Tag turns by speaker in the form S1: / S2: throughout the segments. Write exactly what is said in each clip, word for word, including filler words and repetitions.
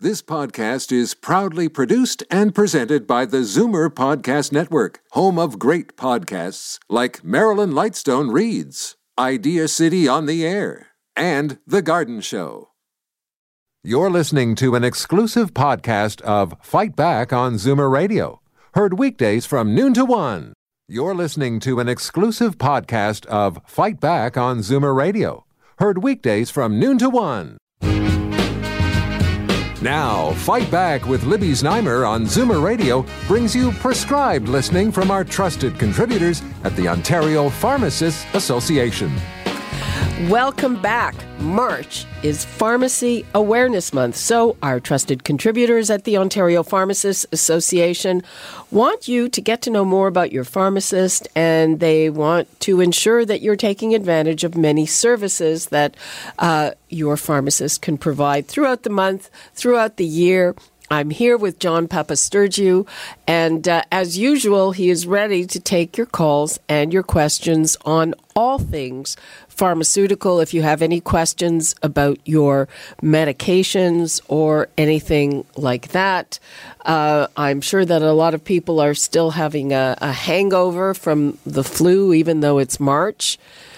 S1: This podcast is proudly produced and presented by the Zoomer Podcast Network, home of great podcasts like Marilyn Lightstone Reads, Idea City on the Air, and The Garden Show. You're listening to an exclusive podcast of Fight Back on Zoomer Radio, heard weekdays from noon to one. You're listening to an exclusive podcast of Fight Back on Zoomer Radio, heard weekdays from noon to one. Now, Fight Back with Libby Znaimer on Zoomer Radio brings you prescribed listening from our trusted contributors at the Ontario Pharmacists Association.
S2: Welcome back. March is Pharmacy Awareness Month, so our trusted contributors at the Ontario Pharmacists Association want you to get to know more about your pharmacist, and they want to ensure that you're taking advantage of many services that uh, your pharmacist can provide throughout the month, throughout the year. I'm here with John Papasturgiou, and uh, as usual, he is ready to take your calls and your questions on all things pharmaceutical. If you have any questions about your medications or anything like that, uh, I'm sure that a lot of people are still having a, a hangover from the flu, even though it's March.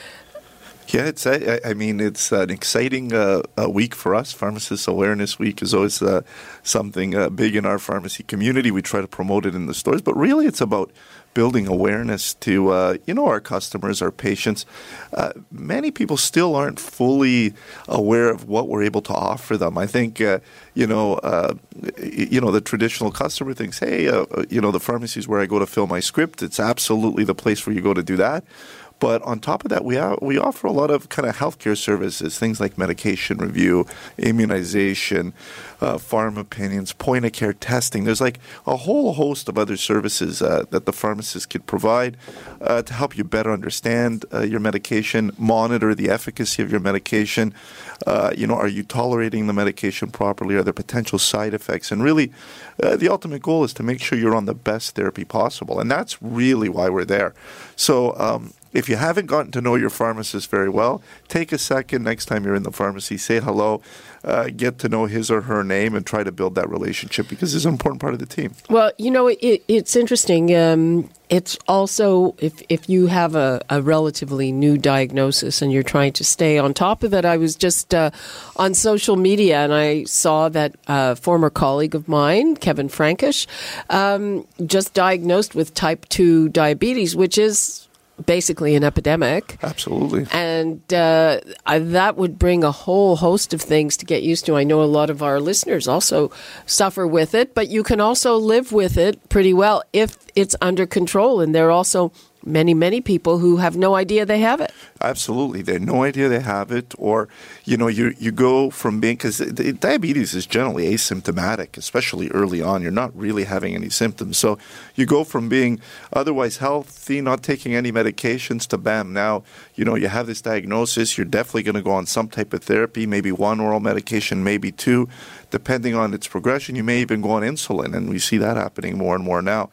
S3: Yeah, it's. I, I mean, it's an exciting uh, uh, week for us. Pharmacist Awareness Week is always uh, something uh, big in our pharmacy community. We try to promote it in the stores, but really it's about building awareness to, uh, you know, our customers, our patients. Uh, many people still aren't fully aware of what we're able to offer them. I think, uh, you know, uh, you know, the traditional customer thinks, hey, uh, you know, the pharmacy is where I go to fill my script. It's absolutely the place where you go to do that. But on top of that, we have, we offer a lot of kind of healthcare services, things like medication review, immunization, uh, pharma opinions, point-of-care testing. There's like a whole host of other services uh, that the pharmacist could provide uh, to help you better understand uh, your medication, monitor the efficacy of your medication. Uh, you know, are you tolerating the medication properly? Are there potential side effects? And really, uh, the ultimate goal is to make sure you're on the best therapy possible. And that's really why we're there. So, um, if you haven't gotten to know your pharmacist very well, take a second next time you're in the pharmacy, say hello, uh, get to know his or her name, and try to build that relationship because it's an important part of the team.
S2: Well, you know, it, it's interesting. Um, it's also, if, if you have a, a relatively new diagnosis and you're trying to stay on top of it, I was just uh, on social media and I saw that a former colleague of mine, Kevin Frankish, um, just diagnosed with type two diabetes, which is basically an epidemic.
S3: Absolutely.
S2: And uh, I, that would bring a whole host of things to get used to. I know a lot of our listeners also suffer with it, but you can also live with it pretty well if it's under control. And there are also many, many people who have no idea they have it.
S3: Absolutely. They have no idea they have it. Or, you know, you you go from being, because diabetes is generally asymptomatic, especially early on. You're not really having any symptoms. So you go from being otherwise healthy, not taking any medications, to bam, now, you know, you have this diagnosis. You're definitely going to go on some type of therapy, maybe one oral medication, maybe two. Depending on its progression, you may even go on insulin. And we see that happening more and more now.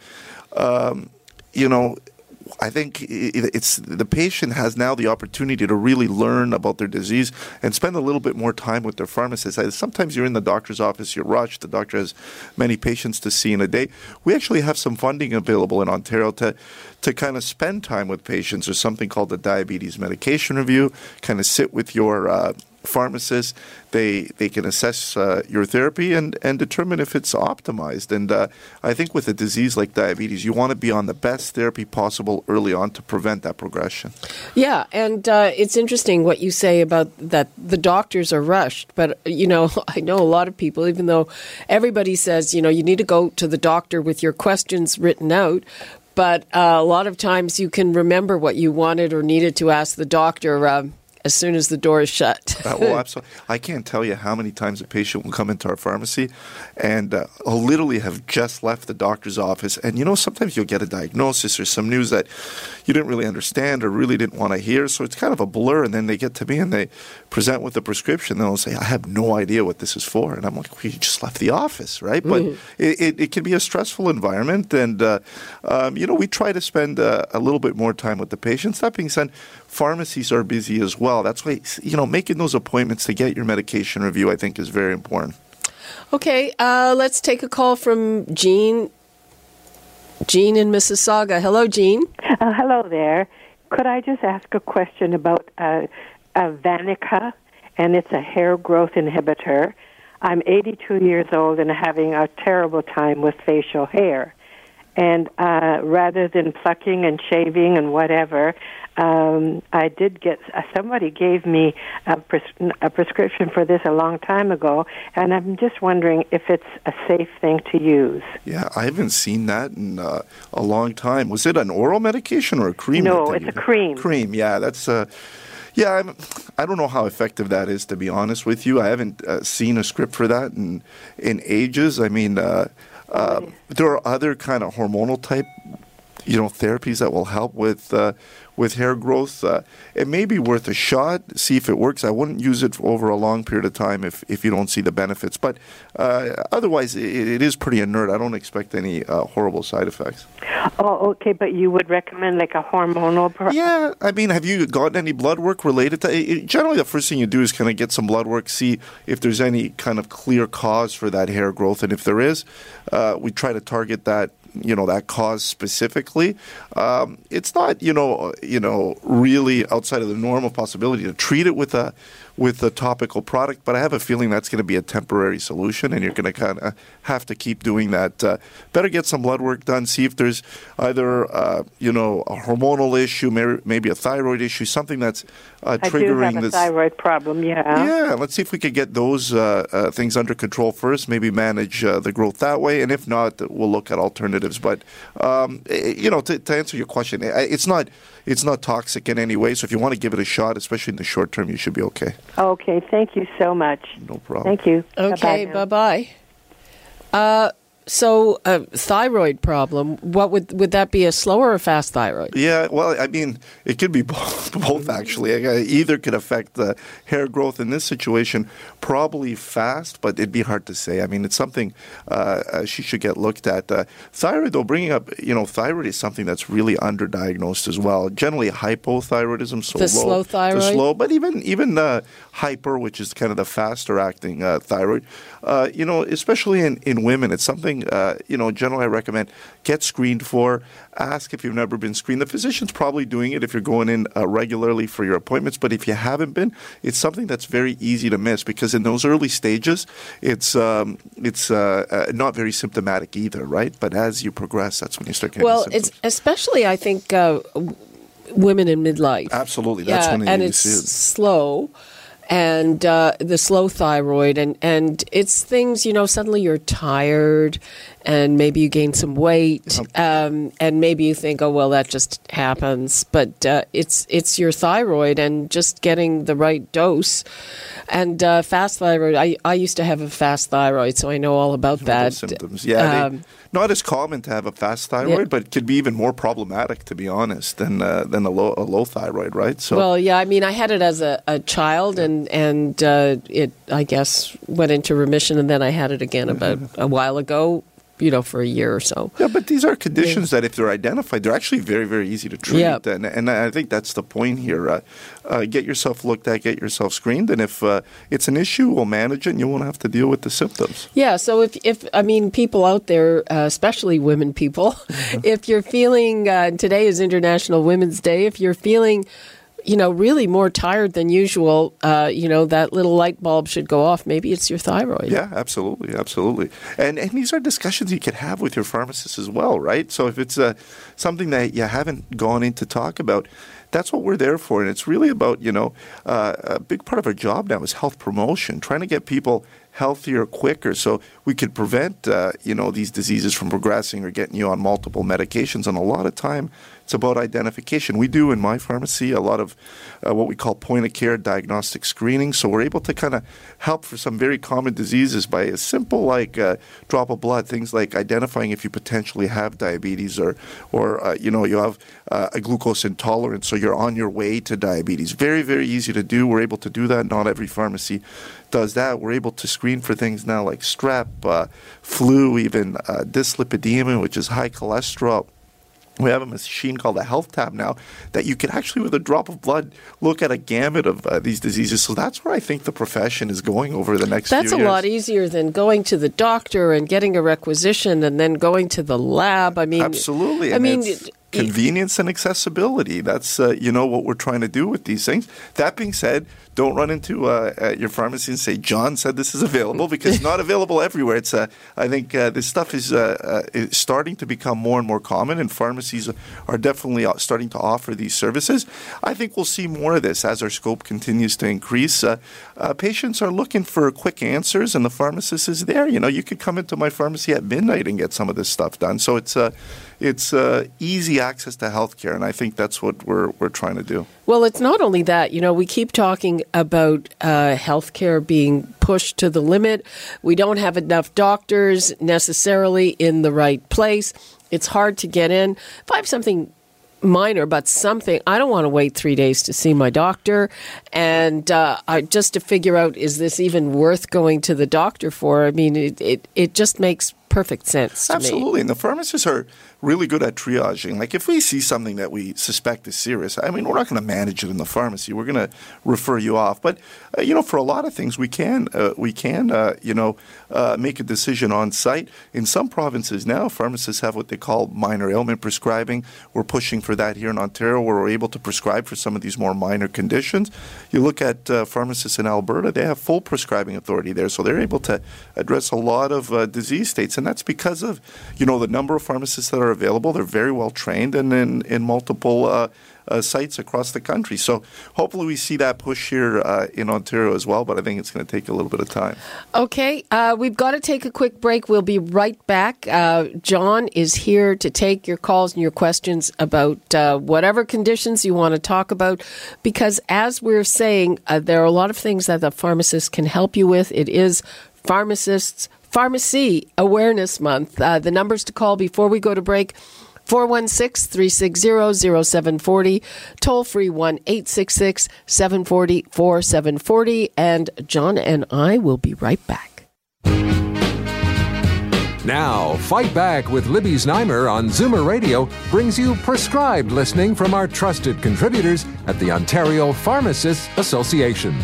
S3: Um, you know, I think it's the patient has now the opportunity to really learn about their disease and spend a little bit more time with their pharmacist. Sometimes you're in the doctor's office, you're rushed, the doctor has many patients to see in a day. We actually have some funding available in Ontario to to kind of spend time with patients. There's something called the Diabetes Medication Review, kind of sit with your uh, pharmacist. They they can assess uh, your therapy and, and determine if it's optimized. And uh, I think with a disease like diabetes, you want to be on the best therapy possible early on to prevent that progression.
S2: Yeah, and uh, it's interesting what you say about that the doctors are rushed. But, you know, I know a lot of people, even though everybody says, you know, you need to go to the doctor with your questions written out, but uh, a lot of times you can remember what you wanted or needed to ask the doctor um, as soon as the door is shut.
S3: uh, well, absolutely. I can't tell you how many times a patient will come into our pharmacy and uh, will literally have just left the doctor's office. And, you know, sometimes you'll get a diagnosis or some news that you didn't really understand or really didn't want to hear. So it's kind of a blur. And then they get to me and they present with a prescription. They'll say, I have no idea what this is for. And I'm like, well, you just left the office, right? Mm-hmm. But it, it, it can be a stressful environment. And, uh, um, you know, we try to spend uh, a little bit more time with the patients. That being said, pharmacies are busy as well. That's why, you know, making those appointments to get your medication review, I think, is very important.
S2: Okay, uh, let's take a call from Jean. Jean in Mississauga. Hello, Jean.
S4: Uh, hello there. Could I just ask a question about uh, uh, Vanica, and it's a hair growth inhibitor. I'm eighty-two years old and having a terrible time with facial hair. And uh, rather than plucking and shaving and whatever, um, I did get, uh, somebody gave me a, pres- a prescription for this a long time ago, and I'm just wondering if it's a safe thing to use.
S3: Yeah, I haven't seen that in uh, a long time. Was it an oral medication or a cream?
S4: No, it's a cream.
S3: Cream, yeah, that's... Uh, Yeah, I'm, I don't know how effective that is, to be honest with you. I haven't uh, seen a script for that in in ages. I mean, uh, uh, there are other kind of hormonal type, you know, therapies that will help with uh, with hair growth. Uh, it may be worth a shot, see if it works. I wouldn't use it over a long period of time if, if you don't see the benefits. But uh, otherwise, it, it is pretty inert. I don't expect any uh, horrible side effects.
S4: Oh, okay, but you would recommend like a hormonal... Pro-
S3: yeah, I mean, have you gotten any blood work related to it? Generally, the first thing you do is kind of get some blood work, see if there's any kind of clear cause for that hair growth. And if there is, uh, we try to target that, you know, that cause specifically. Um, it's not, you know, you know, really outside of the normal possibility to treat it with a with a topical product, but I have a feeling that's going to be a temporary solution, and you're going to kind of have to keep doing that. Uh, better get some blood work done, see if there's either, uh, you know, a hormonal issue, maybe, maybe a thyroid issue, something that's uh, triggering
S4: I do have a
S3: this.
S4: thyroid problem, yeah.
S3: Yeah, let's see if we could get those uh, uh, things under control first, maybe manage uh, the growth that way, and if not, we'll look at alternatives. But, um, you know, to, to answer your question, it's not it's not toxic in any way, so if you want to give it a shot, especially in the short term, you should be okay.
S4: Okay, thank you so much.
S3: No problem.
S4: Thank you.
S2: Okay, bye-bye. Uh, so, a uh, thyroid problem, what would would that be, a slow or a fast thyroid?
S3: Yeah, well, I mean, it could be both, both actually. Either could affect the hair growth in this situation, probably fast, but it'd be hard to say. I mean, it's something uh, she should get looked at. Uh, thyroid, though, bringing up, you know, thyroid is something that's really underdiagnosed as well. Generally, hypothyroidism, so
S2: the
S3: low.
S2: slow thyroid?
S3: The slow, but even, even uh, hyper, which is kind of the faster-acting uh, thyroid, uh, you know, especially in, in women, it's something Uh, you know, generally I recommend get screened for. Ask if you've never been screened. The physician's probably doing it if you're going in uh, regularly for your appointments, but if you haven't been, it's something that's very easy to miss because in those early stages, it's um, it's uh, uh, not very symptomatic either, right? But as you progress, that's when you start getting
S2: well,
S3: symptoms.
S2: It's especially, I think, uh, women in midlife.
S3: Absolutely. That's
S2: yeah,
S3: when
S2: and
S3: you
S2: it's
S3: see it.
S2: slow. And uh, the slow thyroid, and, and it's things, you know, suddenly you're tired, and maybe you gain some weight, um, and maybe you think, oh, well, that just happens. But uh, it's it's your thyroid, and just getting the right dose. And uh, fast thyroid, I, I used to have a fast thyroid, so I know all about that.
S3: Symptoms, yeah.
S2: Um,
S3: they, not as common to have a fast thyroid,
S2: yeah.
S3: but it could be even more problematic, to be honest, than uh, than a low a low thyroid, right? So,
S2: well, yeah, I mean, I had it as a, a child, and and uh, it, I guess, went into remission, and then I had it again about a while ago. You know, for a year or so.
S3: Yeah, but these are conditions yeah. that if they're identified, they're actually very, very easy to treat.
S2: Yeah.
S3: And, and I think that's the point here. Uh, uh, get yourself looked at, get yourself screened, and if uh, it's an issue, we'll manage it, and you won't have to deal with the symptoms.
S2: Yeah, so if, if I mean, people out there, uh, especially women people, mm-hmm. if you're feeling, uh, today is International Women's Day, if you're feeling... you know, really more tired than usual, uh, you know, that little light bulb should go off. Maybe it's your thyroid.
S3: Yeah, absolutely, absolutely. And and these are discussions you could have with your pharmacist as well, right? So if it's uh, something that you haven't gone in to talk about, that's what we're there for. And it's really about, you know, uh, a big part of our job now is health promotion, trying to get people healthier quicker so we could prevent, uh, you know, these diseases from progressing or getting you on multiple medications. And a lot of time, it's about identification. We do in my pharmacy a lot of uh, what we call point-of-care diagnostic screening. So we're able to kind of help for some very common diseases by a simple like uh, drop of blood, things like identifying if you potentially have diabetes or, or uh, you know, you have uh, a glucose intolerance, so you're on your way to diabetes. Very, very easy to do. We're able to do that. Not every pharmacy does that. We're able to screen for things now like strep, uh, flu, even uh, dyslipidemia, which is high cholesterol. We have a machine called a Health Tab now that you can actually, with a drop of blood, look at a gamut of uh, these diseases. So that's where I think the profession is going over the next
S2: that's
S3: few
S2: years.
S3: That's
S2: a lot easier than going to the doctor and getting a requisition and then going to the lab. I mean,
S3: absolutely.
S2: I
S3: and
S2: mean,
S3: it's convenience and accessibility. That's uh, you know what we're trying to do with these things. That being said, don't run into uh, at your pharmacy and say, John said this is available, because it's not available everywhere. It's uh, I think uh, this stuff is, uh, uh, is starting to become more and more common, and pharmacies are definitely starting to offer these services. I think we'll see more of this as our scope continues to increase. Uh, uh, patients are looking for quick answers, and the pharmacist is there. You know, you could come into my pharmacy at midnight and get some of this stuff done. So it's uh, it's uh, easy access to healthcare, and I think that's what we're we're trying to do.
S2: Well, it's not only that. You know, we keep talking about uh, healthcare being pushed to the limit. We don't have enough doctors necessarily in the right place. It's hard to get in. If I have something minor, but something, I don't want to wait three days to see my doctor. And uh, I, just to figure out, is this even worth going to the doctor for? I mean, it, it, it just makes perfect sense to
S3: Absolutely.
S2: me.
S3: Absolutely. And the pharmacists are really good at triaging. Like if we see something that we suspect is serious, I mean, we're not going to manage it in the pharmacy. We're going to refer you off. But, uh, you know, for a lot of things, we can, uh, we can uh, you know, uh, make a decision on site. In some provinces now, pharmacists have what they call minor ailment prescribing. We're pushing for that here in Ontario, where we're able to prescribe for some of these more minor conditions. You look at uh, pharmacists in Alberta, they have full prescribing authority there. So they're able to address a lot of uh, disease states. And that's because of, you know, the number of pharmacists that are available. They're very well trained and in, in multiple uh, uh, sites across the country. So hopefully we see that push here uh, in Ontario as well, but I think it's going to take a little bit of time.
S2: Okay, uh, we've got to take a quick break. We'll be right back. Uh, John is here to take your calls and your questions about uh, whatever conditions you want to talk about, because as we're saying, uh, there are a lot of things that the pharmacist can help you with. It is pharmacists Pharmacy Awareness Month. Uh, the numbers to call before we go to break, four one six, three six zero, zero seven four zero, toll free one eight six six, seven four zero, four seven four zero, and John and I will be right back.
S1: Now, Fight Back with Libby Znaimer on Zoomer Radio brings you prescribed listening from our trusted contributors at the Ontario Pharmacists Association.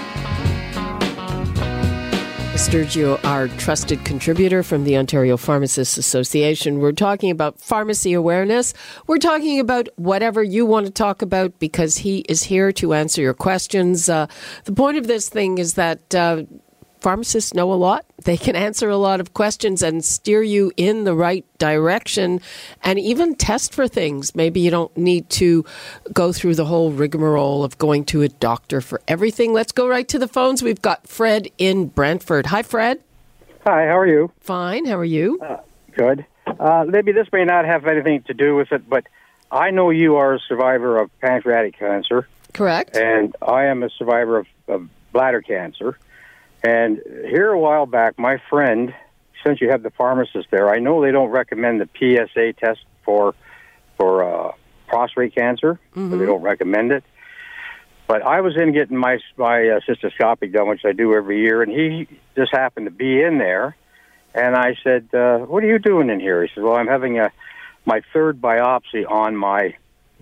S2: Sturgio, our trusted contributor from the Ontario Pharmacists Association. We're talking about pharmacy awareness. We're talking about whatever you want to talk about, because he is here to answer your questions. Uh, the point of this thing is that uh, pharmacists know a lot. They can answer a lot of questions and steer you in the right direction, and even test for things. Maybe you don't need to go through the whole rigmarole of going to a doctor for everything. Let's go right to the phones. We've got Fred in Brantford. Hi, Fred.
S5: Hi, how are you?
S2: Fine. How are you?
S5: Uh, good. Uh, Libby, this may not have anything to do with it, but I know you are a survivor of pancreatic cancer.
S2: Correct.
S5: And I am a survivor of, of bladder cancer. And here a while back, my friend, since you have the pharmacist there, I know they don't recommend the P S A test for for uh, prostate cancer.
S2: Mm-hmm.
S5: So they don't recommend it. But I was in getting my my uh, cystoscopy done, which I do every year, and he just happened to be in there. And I said, uh, "What are you doing in here?" He said, "Well, I'm having a my third biopsy on my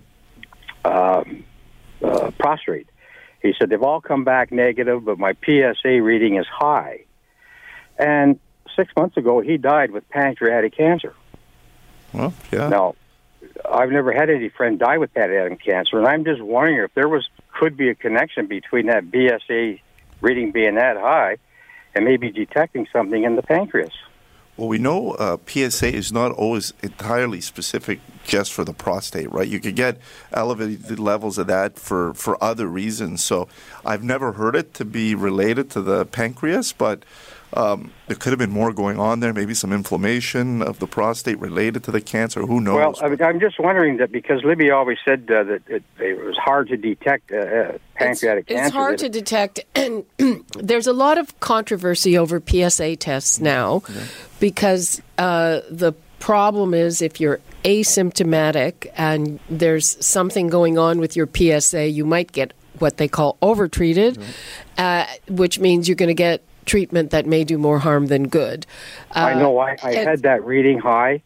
S5: uh, uh, prostate." He said, they've all come back negative, but my P S A reading is high. And six months ago, he died with pancreatic cancer.
S3: Well, yeah.
S5: Now, I've never had any friend die with pancreatic cancer, and I'm just wondering if there was could be a connection between that B S A reading being that high and maybe detecting something in the pancreas.
S3: Well, we know uh, P S A is not always entirely specific just for the prostate, right? You could get elevated levels of that for, for other reasons. So I've never heard it to be related to the pancreas, but um, there could have been more going on there, maybe some inflammation of the prostate related to the cancer. Who knows?
S5: Well, I mean, I'm just wondering that because Libby always said uh, that it, it was hard to detect uh, uh, pancreatic
S2: it's,
S5: cancer.
S2: It's hard to detect, and there's a lot of controversy over P S A tests now yeah. because uh, the problem is if you're asymptomatic and there's something going on with your P S A, you might get what they call overtreated, right. uh, which means you're going to get treatment that may do more harm than good. Uh,
S5: I know. I, I had that reading high,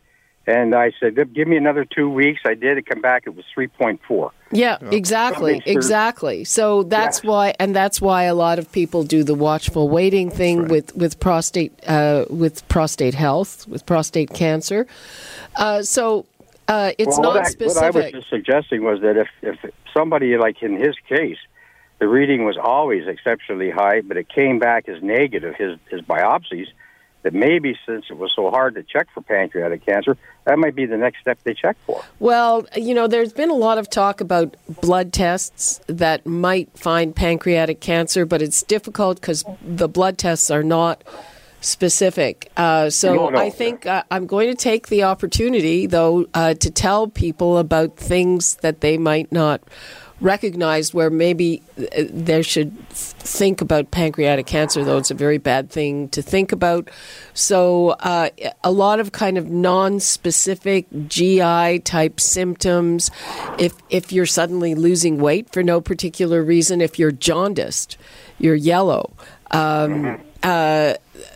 S5: And I said, give me another two weeks. I did. It come back. It was three point four.
S2: Yeah, exactly, exactly. So that's yeah. why, and that's why a lot of people do the watchful waiting thing right. with with prostate uh, with prostate health, with prostate cancer. Uh, so uh, it's
S5: well,
S2: not
S5: what I,
S2: specific.
S5: What I was just suggesting was that if if somebody, like in his case, the reading was always exceptionally high, but it came back as negative, his his biopsies, that maybe since it was so hard to check for pancreatic cancer, that might be the next step they check for.
S2: Well, you know, there's been a lot of talk about blood tests that might find pancreatic cancer, but it's difficult because the blood tests are not specific. Uh, so
S5: no, no.
S2: I think uh, I'm going to take the opportunity, though, uh, to tell people about things that they might not recognized where maybe they should think about pancreatic cancer, though it's a very bad thing to think about. So uh, a lot of kind of non-specific G I type symptoms. If if you're suddenly losing weight for no particular reason, if you're jaundiced, you're yellow. Um, uh,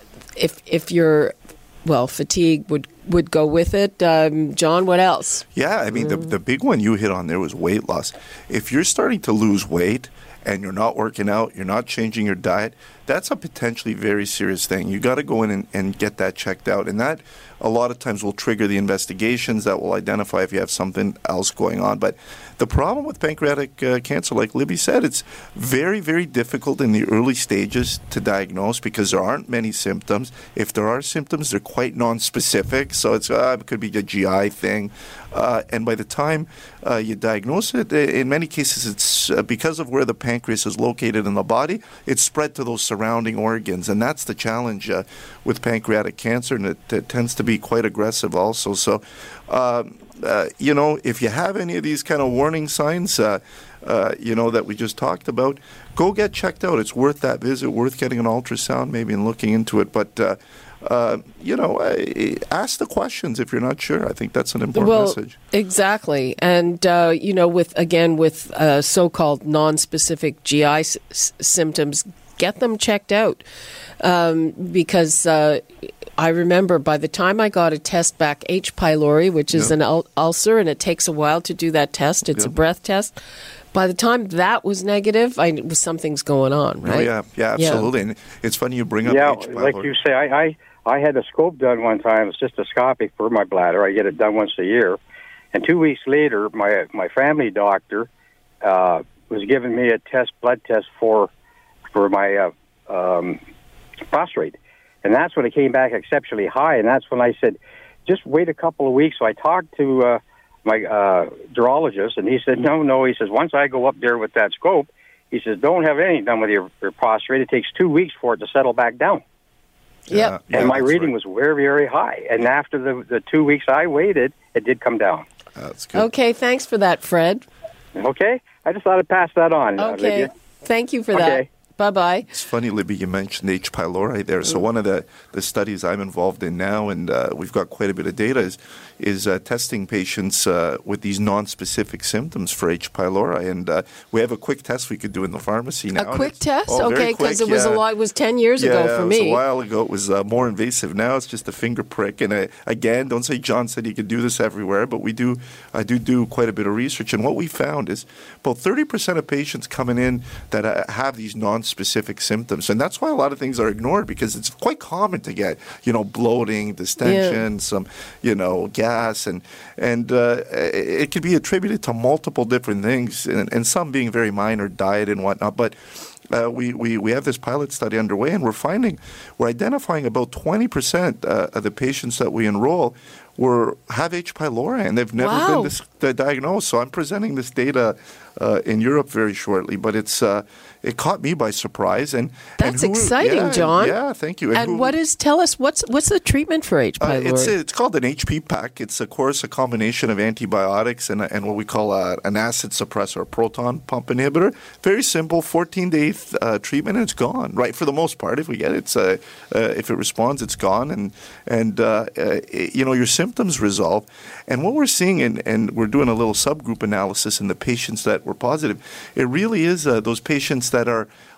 S2: if if you're well, fatigue would would go with it. Um, John, what else?
S3: Yeah, I mean, the the big one you hit on there was weight loss. If you're starting to lose weight and you're not working out, you're not changing your diet, that's a potentially very serious thing. You got to go in and, and get that checked out. And that a lot of times will trigger the investigations that will identify if you have something else going on. But the problem with pancreatic uh, cancer, like Libby said, it's very, very difficult in the early stages to diagnose because there aren't many symptoms. If there are symptoms, they're quite nonspecific. So it's, uh, it could be a G I thing. Uh, and by the time uh, you diagnose it, in many cases, it's uh, because of where the pancreas is located in the body, it's spread to those surrounding organs. And that's the challenge uh, with pancreatic cancer, and it, it tends to be quite aggressive also. So, um, uh, you know, if you have any of these kind of warning signs, uh, uh, you know, that we just talked about, go get checked out. It's worth that visit, worth getting an ultrasound maybe and looking into it. But, uh, uh, you know, uh, ask the questions if you're not sure. I think that's an important
S2: well,
S3: message.
S2: Exactly. And, uh, you know, with again, with uh, so-called non-specific G I s- symptoms, get them checked out. Um, because uh, I remember by the time I got a test back, H. pylori, which is yep. an ul- ulcer, and it takes a while to do that test. It's yep. a breath test. By the time that was negative, I knew something's going on, right?
S3: Oh, yeah, yeah, absolutely. Yeah. And it's funny you bring up
S5: yeah,
S3: H. pylori.
S5: Like you say, I, I, I had a scope done one time. It's cystoscopic for my bladder. I get it done once a year. And two weeks later, my my family doctor uh, was giving me a test, blood test for for my uh, um, prostate. And that's when it came back exceptionally high. And that's when I said, just wait a couple of weeks. So I talked to uh, my uh, urologist, and he said, no, no. He says, once I go up there with that scope, he says, don't have anything done with your, your prostate. It takes two weeks for it to settle back down.
S2: Yeah,
S5: and yeah, my reading right. was very, very high. And after the, the two weeks I waited, it did come down.
S3: That's good.
S2: Okay, thanks for that, Fred.
S5: Okay, I just thought I'd pass that on.
S2: Okay,
S5: uh,
S2: thank you for
S5: okay.
S2: that. Bye-bye.
S3: It's funny, Libby, you mentioned H. pylori there. So one of the, the studies I'm involved in now, and uh, we've got quite a bit of data, is is uh, testing patients uh, with these non-specific symptoms for H. pylori. And uh, we have a quick test we could do in the pharmacy now.
S2: A quick test?
S3: Oh,
S2: okay, because it was
S3: yeah.
S2: a lot. It was ten years
S3: yeah,
S2: ago for me.
S3: It was a while ago. It was uh, more invasive. Now it's just a finger prick. And uh, again, don't say John said you could do this everywhere, but we do. I do do quite a bit of research. And what we found is about thirty percent of patients coming in that uh, have these non-specific symptoms. And that's why a lot of things are ignored, because it's quite common to get, you know, bloating, distension, yeah. some, you know, gas, and and uh, it could be attributed to multiple different things, and, and some being very minor, diet and whatnot. But uh, we, we, we have this pilot study underway, and we're finding, we're identifying about twenty percent uh, of the patients that we enroll were have H. pylori, and they've never
S2: wow.
S3: been dis- diagnosed. So I'm presenting this data uh, in Europe very shortly, but it's uh, it caught me by surprise. And
S2: that's
S3: and who,
S2: exciting,
S3: yeah,
S2: John.
S3: Yeah, thank you.
S2: And, and
S3: who,
S2: what is? Tell us what's what's the treatment for H. pylori?
S3: Uh, it's it's called an H P PAC. It's of course a combination of antibiotics and and what we call a, an acid suppressor, a proton pump inhibitor. Very simple, fourteen day uh, treatment, and it's gone. Right, for the most part. If we get it, it's, uh, uh, if it responds, it's gone, and and uh, uh, you know your symptoms resolve. And what we're seeing, and, and we're doing a little subgroup analysis in the patients that were positive, it really is uh, those patients that are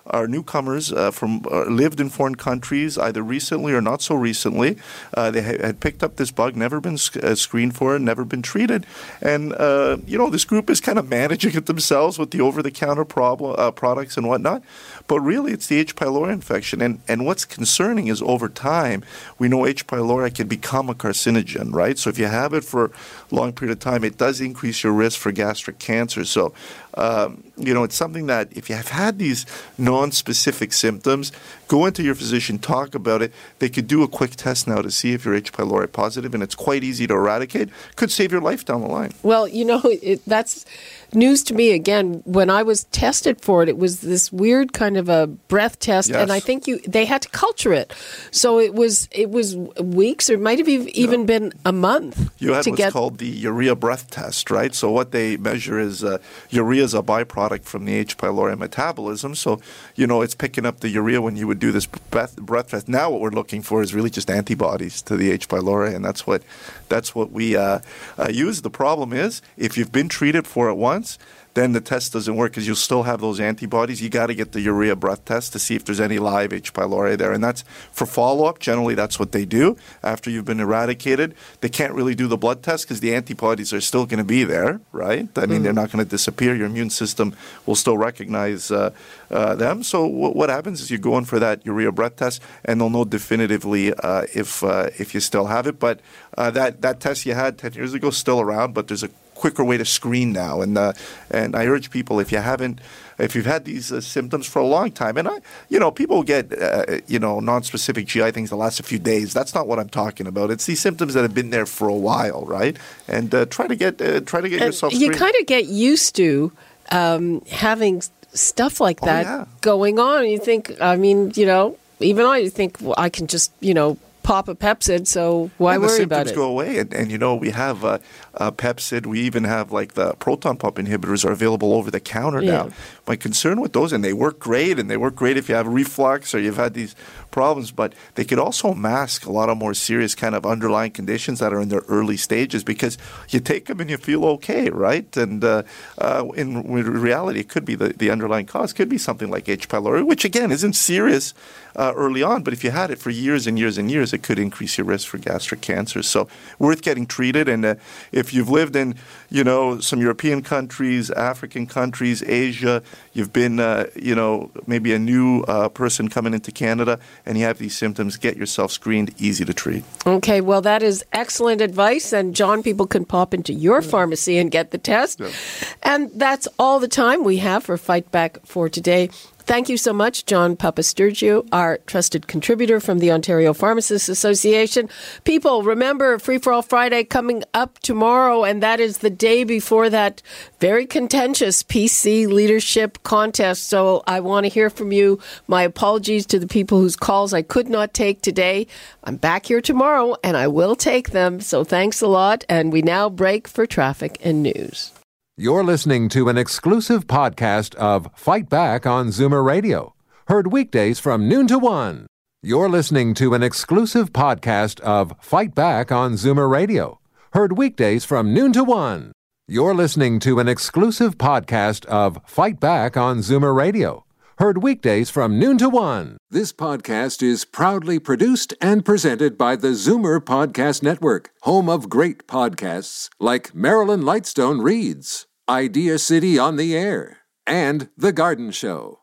S3: are newcomers uh, from uh, lived in foreign countries, either recently or not so recently. Uh, they ha- had picked up this bug, never been sc- uh, screened for it, never been treated. And, uh, you know, this group is kind of managing it themselves with the over-the-counter problem, uh, products and whatnot. But really, it's the H. pylori infection. And, and what's concerning is over time, we know H. pylori can become a carcinogen, right? So if you have it for a long period of time, it does increase your risk for gastric cancer. So, um, you know, it's something that if you have had these non-specific symptoms, go into your physician, talk about it. They could do a quick test now to see if you're H. pylori positive, and it's quite easy to eradicate. Could save your life down the line.
S2: Well, you know, it, that's news to me. Again, when I was tested for it, it was this weird kind of a breath test,
S3: Yes.
S2: and I think you they had to culture it. So it was it was weeks, or it might have even
S3: No.
S2: been a month.
S3: You had
S2: to
S3: what's
S2: get
S3: called the urea breath test, right? So what they measure is uh, urea is a byproduct from the H. pylori metabolism. So, you know, it's picking up the urea when you would do this breath, breath test. Now what we're looking for is really just antibodies to the H. pylori, and that's what that's what we uh, uh, use. The problem is if you've been treated for it once, then the test doesn't work because you'll still have those antibodies. You got to get the urea breath test to see if there's any live H. pylori there. And that's for follow-up. Generally, that's what they do after you've been eradicated. They can't really do the blood test because the antibodies are still going to be there, right? I mean, mm. they're not going to disappear. Your immune system will still recognize uh, uh, them. So w- what happens is you go in for that urea breath test, and they'll know definitively uh, if uh, if you still have it. But uh, that, that test you had ten years ago is still around, but there's a quicker way to screen now, and uh, and I urge people, if you haven't, if you've had these uh, symptoms for a long time, and I, you know, people get uh, you know non-specific G I things that last a few days. That's not what I'm talking about. It's these symptoms that have been there for a while, right? And uh, try to get uh, try to get
S2: and
S3: yourself.
S2: You
S3: screened.
S2: kind of get used to um, having stuff like
S3: Oh,
S2: that
S3: yeah.
S2: going on. You think, I mean, you know, even I think well, I can just, you know, pop a Pepsid, so why
S3: and
S2: worry
S3: the
S2: about
S3: symptoms
S2: it?
S3: go away, and, and you know we have uh, uh, Pepsid. We even have like the proton pump inhibitors are available over the counter
S2: Yeah.
S3: now. My concern with those, and they work great, and they work great if you have reflux or you've had these problems, but they could also mask a lot of more serious kind of underlying conditions that are in their early stages because you take them and you feel okay, right? And uh, uh, in reality, it could be the, the underlying cause. It could be something like H. pylori, which again isn't serious uh, early on, but if you had it for years and years and years, it could increase your risk for gastric cancer. So worth getting treated. And uh, if you've lived in, you know, some European countries, African countries, Asia, you've been, uh, you know, maybe a new uh, person coming into Canada, and you have these symptoms, get yourself screened, easy to treat.
S2: Okay, well, that is excellent advice. And, John, people can pop into your pharmacy and get the test.
S3: Yeah.
S2: And that's all the time we have for Fight Back for today. Thank you so much, John Papasturgiou, our trusted contributor from the Ontario Pharmacists Association. People, remember Free for All Friday coming up tomorrow, and that is the day before that very contentious P C leadership contest. So I want to hear from you. My apologies to the people whose calls I could not take today. I'm back here tomorrow, and I will take them. So thanks a lot, and we now break for traffic and news.
S1: You're listening to an exclusive podcast of Fight Back on Zoomer Radio. Heard weekdays from noon to one. You're listening to an exclusive podcast of Fight Back on Zoomer Radio. Heard weekdays from noon to one. You're listening to an exclusive podcast of Fight Back on Zoomer Radio. Heard weekdays from noon to one. This podcast is proudly produced and presented by the Zoomer Podcast Network, home of great podcasts like Marilyn Lightstone Reads, Idea City on the Air, and The Garden Show.